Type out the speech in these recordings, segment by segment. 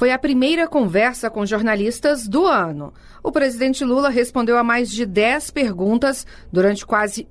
Foi a primeira conversa com jornalistas do ano. O presidente Lula respondeu a mais de 10 perguntas durante quase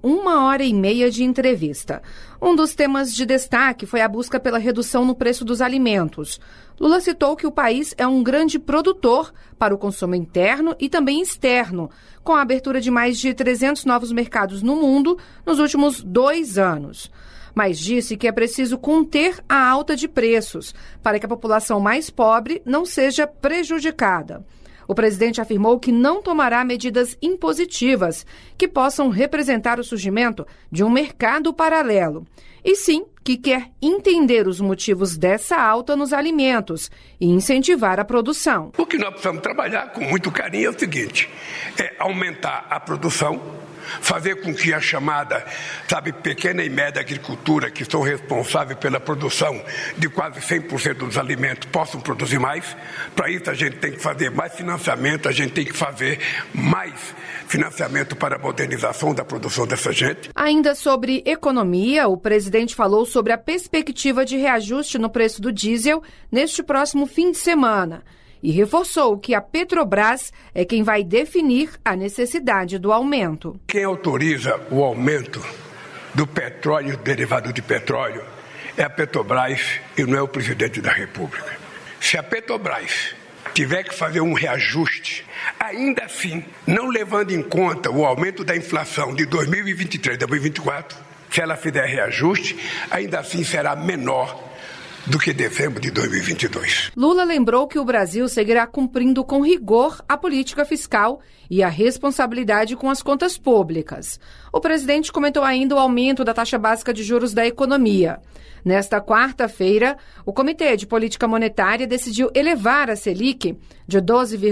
1h30 de entrevista. Um dos temas de destaque foi a busca pela redução no preço dos alimentos. Lula citou que o país é um grande produtor para o consumo interno e também externo, com a abertura de mais de 300 novos mercados no mundo nos últimos 2 anos. Mas disse que é preciso conter a alta de preços para que a população mais pobre não seja prejudicada. O presidente afirmou que não tomará medidas impositivas que possam representar o surgimento de um mercado paralelo, e sim que quer entender os motivos dessa alta nos alimentos e incentivar a produção. O que nós precisamos trabalhar com muito carinho é o seguinte, é aumentar a produção, fazer com que a chamada, pequena e média agricultura, que são responsáveis pela produção de quase 100% dos alimentos, possam produzir mais. Para isso a gente tem que fazer mais financiamento, a gente tem que fazer mais financiamento para a modernização da produção dessa gente. Ainda sobre economia, o presidente falou sobre a perspectiva de reajuste no preço do diesel neste próximo fim de semana. E reforçou que a Petrobras é quem vai definir a necessidade do aumento. Quem autoriza o aumento do petróleo, derivado de petróleo, é a Petrobras e não é o presidente da República. Se a Petrobras tiver que fazer um reajuste, ainda assim, não levando em conta o aumento da inflação de 2023 e 2024, se ela fizer reajuste, ainda assim será menor do que dezembro de 2022. Lula lembrou que o Brasil seguirá cumprindo com rigor a política fiscal e a responsabilidade com as contas públicas. O presidente comentou ainda o aumento da taxa básica de juros da economia. Nesta quarta-feira, o Comitê de Política Monetária decidiu elevar a Selic de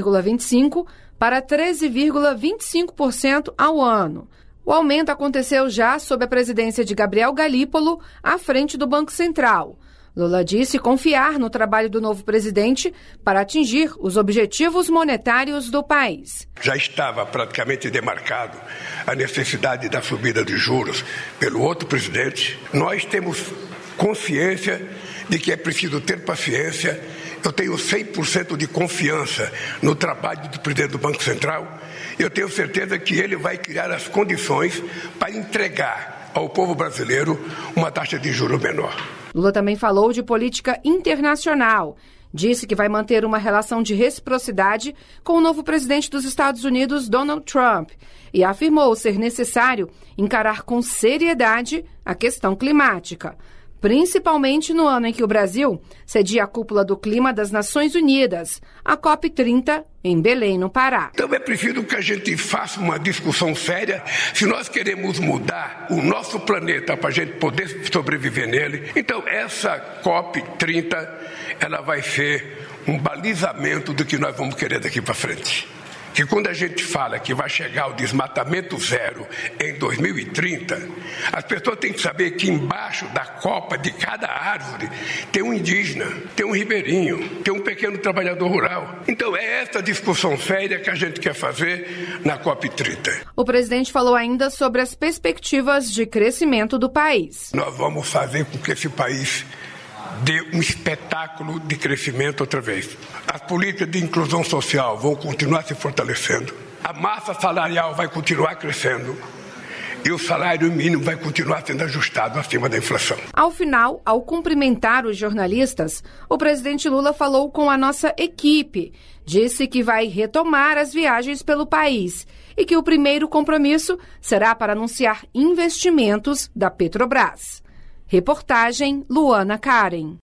12,25% para 13,25% ao ano. O aumento aconteceu já sob a presidência de Gabriel Galípolo, à frente do Banco Central. Lula disse confiar no trabalho do novo presidente para atingir os objetivos monetários do país. Já estava praticamente demarcado a necessidade da subida de juros pelo outro presidente. Nós temos consciência de que é preciso ter paciência. Eu tenho 100% de confiança no trabalho do presidente do Banco Central. Eu tenho certeza que ele vai criar as condições para entregar ao povo brasileiro uma taxa de juros menor. Lula também falou de política internacional. Disse que vai manter uma relação de reciprocidade com o novo presidente dos Estados Unidos, Donald Trump, e afirmou ser necessário encarar com seriedade a questão climática, principalmente no ano em que o Brasil cedia a cúpula do clima das Nações Unidas, a COP30, em Belém, no Pará. Então é preciso que a gente faça uma discussão séria. Se nós queremos mudar o nosso planeta para a gente poder sobreviver nele, então essa COP30 ela vai ser um balizamento do que nós vamos querer daqui para frente. Que quando a gente fala que vai chegar ao desmatamento zero em 2030, as pessoas têm que saber que embaixo da copa de cada árvore tem um indígena, tem um ribeirinho, tem um pequeno trabalhador rural. Então é essa discussão séria que a gente quer fazer na COP30. O presidente falou ainda sobre as perspectivas de crescimento do país. Nós vamos fazer com que esse país dê um espetáculo de crescimento outra vez. As políticas de inclusão social vão continuar se fortalecendo. A massa salarial vai continuar crescendo. E o salário mínimo vai continuar sendo ajustado acima da inflação. Ao final, ao cumprimentar os jornalistas, o presidente Lula falou com a nossa equipe. Disse que vai retomar as viagens pelo país e que o primeiro compromisso será para anunciar investimentos da Petrobras. Reportagem Luana Karen.